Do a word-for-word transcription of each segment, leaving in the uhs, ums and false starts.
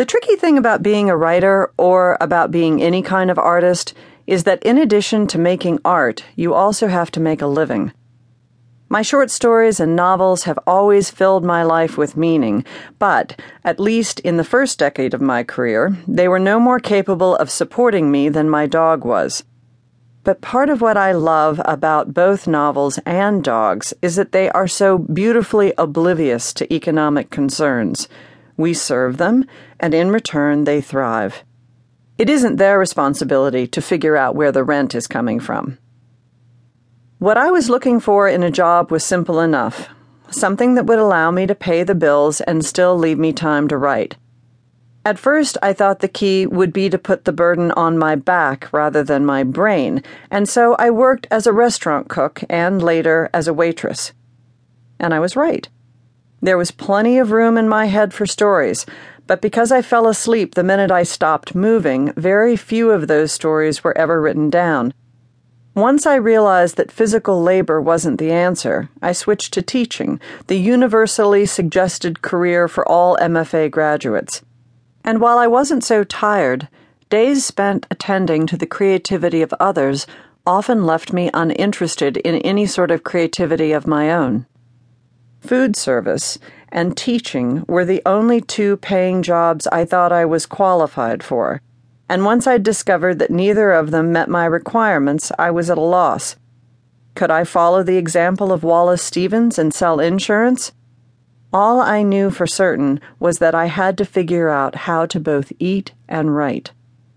The tricky thing about being a writer, or about being any kind of artist, is that in addition to making art, you also have to make a living. My short stories and novels have always filled my life with meaning, but, at least in the first decade of my career, they were no more capable of supporting me than my dog was. But part of what I love about both novels and dogs is that they are so beautifully oblivious to economic concerns. We serve them, and in return they thrive. It isn't their responsibility to figure out where the rent is coming from. What I was looking for in a job was simple enough. Something that would allow me to pay the bills and still leave me time to write. At first, I thought the key would be to put the burden on my back rather than my brain, and so I worked as a restaurant cook and later as a waitress. And I was right. There was plenty of room in my head for stories, but because I fell asleep the minute I stopped moving, very few of those stories were ever written down. Once I realized that physical labor wasn't the answer, I switched to teaching, the universally suggested career for all M F A graduates. And while I wasn't so tired, days spent attending to the creativity of others often left me uninterested in any sort of creativity of my own. Food service and teaching were the only two paying jobs I thought I was qualified for, and once I'd discovered that neither of them met my requirements, I was at a loss. Could I follow the example of Wallace Stevens and sell insurance? All I knew for certain was that I had to figure out how to both eat and write.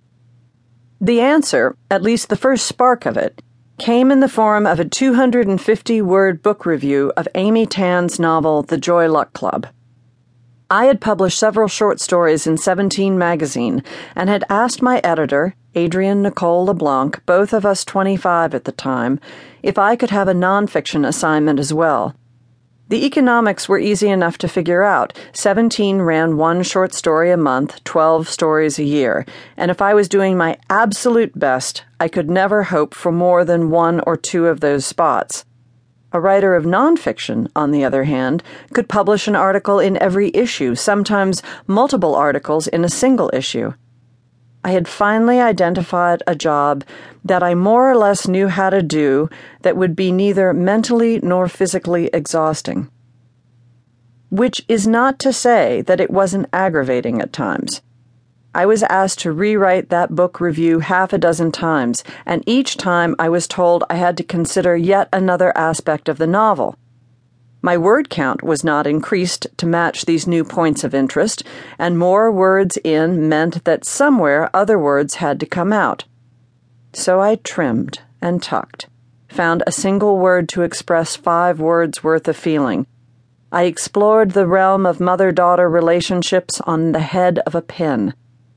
The answer, at least the first spark of it, came in the form of a two hundred fifty word book review of Amy Tan's novel The Joy Luck Club. I had published several short stories in Seventeen magazine and had asked my editor, Adrienne Nicole LeBlanc, both of us twenty-five at the time, if I could have a nonfiction assignment as well. The economics were easy enough to figure out. Seventeen ran one short story a month, twelve stories a year, and if I was doing my absolute best, I could never hope for more than one or two of those spots. A writer of nonfiction, on the other hand, could publish an article in every issue, sometimes multiple articles in a single issue. I had finally identified a job that I more or less knew how to do that would be neither mentally nor physically exhausting. Which is not to say that it wasn't aggravating at times. I was asked to rewrite that book review half a dozen times, and each time I was told I had to consider yet another aspect of the novel. My word count was not increased to match these new points of interest, and more words in meant that somewhere other words had to come out. So I trimmed and tucked, found a single word to express five words worth of feeling. I explored the realm of mother-daughter relationships on the head of a pin.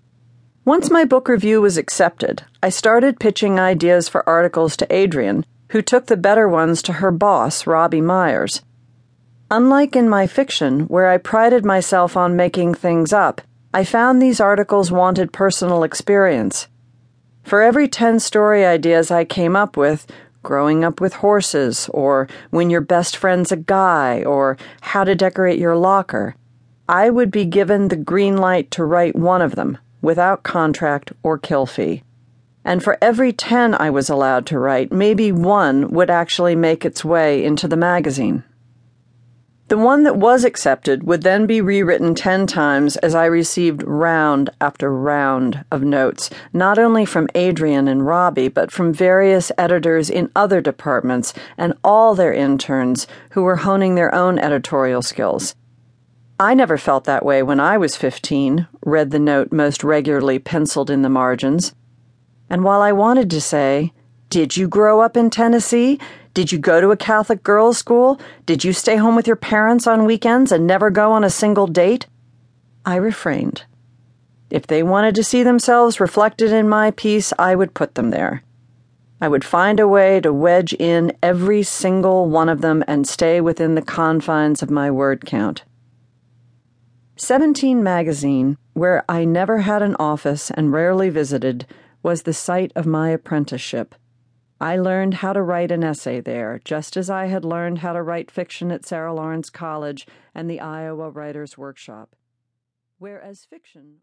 Once my book review was accepted, I started pitching ideas for articles to Adrienne, who took the better ones to her boss, Robbie Myers. Unlike in my fiction, where I prided myself on making things up, I found these articles wanted personal experience. For every ten story ideas I came up with, growing up with horses, or when your best friend's a guy, or how to decorate your locker, I would be given the green light to write one of them, without contract or kill fee. And for every ten I was allowed to write, maybe one would actually make its way into the magazine. The one that was accepted would then be rewritten ten times as I received round after round of notes, not only from Adrienne and Robbie, but from various editors in other departments and all their interns who were honing their own editorial skills. I never felt that way when I was fifteen, read the note most regularly penciled in the margins. And while I wanted to say, "Did you grow up in Tennessee? Did you go to a Catholic girls' school? Did you stay home with your parents on weekends and never go on a single date?" I refrained. If they wanted to see themselves reflected in my piece, I would put them there. I would find a way to wedge in every single one of them and stay within the confines of my word count. Seventeen magazine, where I never had an office and rarely visited, was the site of my apprenticeship. I learned how to write an essay there, just as I had learned how to write fiction at Sarah Lawrence College and the Iowa Writers' Workshop. Whereas fiction